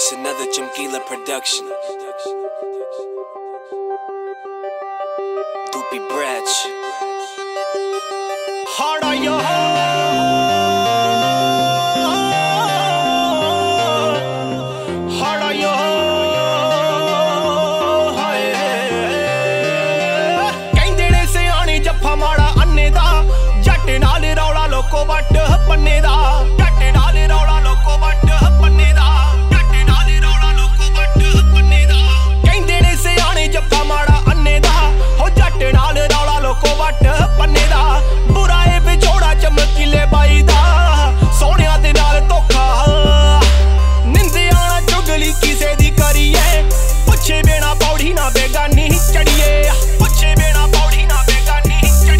It's another Jamkila production. Doopy Bratch. Hard on your लोको वट पन्ने दा जट नाल रौला लोको वट पन्ने दा जट नाल रौला लोको वट पन्ने दा कहंदे ने सियाणे जप्पा माड़ा अन्ने दा हो जट नाल रौला लोको वट पन्ने दा बुरा ए विछोड़ा चमकीले बाई दा सोहणिया दे नाल धोखा निंदिया ना चुगली किसे दी करिए पुछे बिना पौड़ी ना बेगानी चढ़िए पुछे बिना पौड़ी ना बेगानी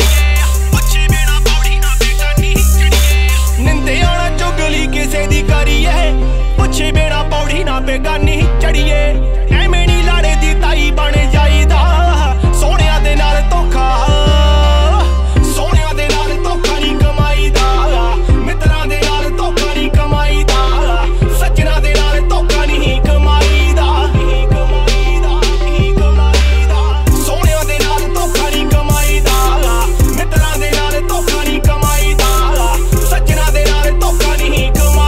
किसे दी करिए पुछे बिना पौड़ी ना बेगानी चढ़िए एवें नी लाड़े दी ताई बन जाईदा सोहणिया दे नाल धोखा सोहणिया दे नाल धोखा नहीं कमाईदा मित्रां दे नाल धोखा नहीं कमाईदा सज्जनां दे नाल धोखा नहीं कमाईदा सोहणिया दे नाल धोखा नहीं कमाईदा मित्रां दे नाल धोखा नहीं कमाईदा सज्जनां दे नाल धोखा नहीं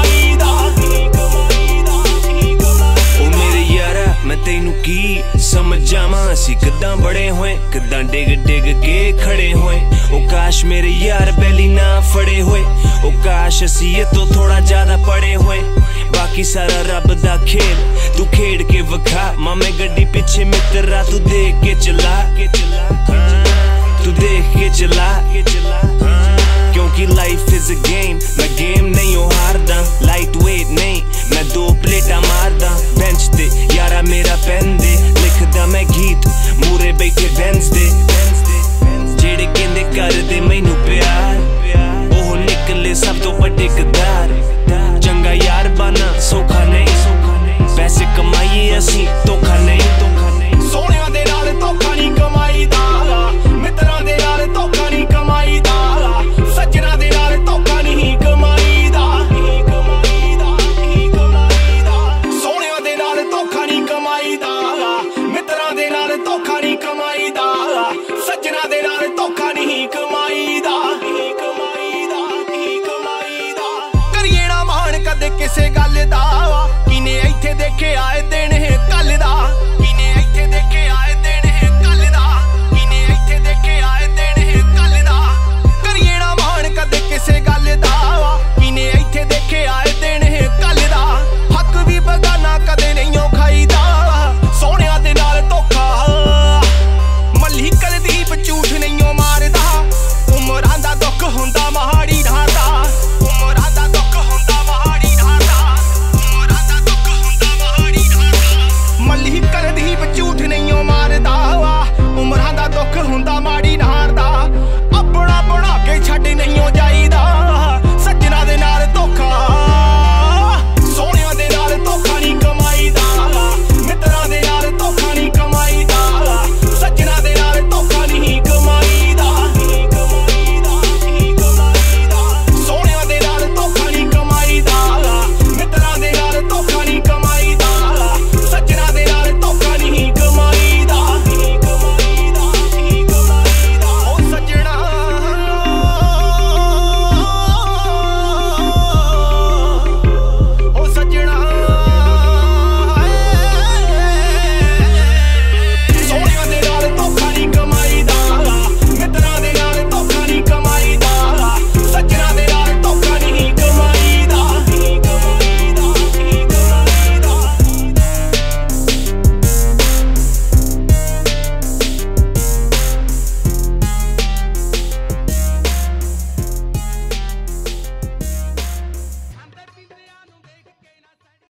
तैनू की समझ जावां असीं किद्दां बड़े होए किद्दां डिग डिग के खड़े होए ओ काश मेरे यार बैली ना फड़े होए ओ काश असीं ये तो थोड़ा ज्यादा पड़े होए बाकी सारा रब दा खेल तू खेड़ के वखा मामे गड्डी पीछे मित्रा तू देख के चला तू देख के चला क्योंकि लाइफ इज अ गेम मैं गेम नहीं हो हारदा लाइट वेट नहीं मैं दो प्लेटा मारदा बेंच ते यारा मेरा पेन दे लिखदा मैं गीत मूरे बैठे बेंच दे जेड़े कहंदे कर दे मैनू प्यार ओह निकले सब तो वड्डे गद्दार चंगा यार बना सौखा नहीं पैसे कमाइए असीं धोखा नहीं सोहणिया दे नाल धोखा नहीं कमाईदा मित्रां दे नाल धोखा नहीं कमाईदा सज्जनां दे नाल धोखा नहीं कमाईदा सोहणिया दे नाल धोखा नहीं कमाईदा मित्रां दे नाल धोखा नहीं कमाईदा सज्जनां दे नाल धोखा नहीं कमाईदा करिए ना मान कदे किसे गल दा किने इत्थे देखे आए दिन कल दा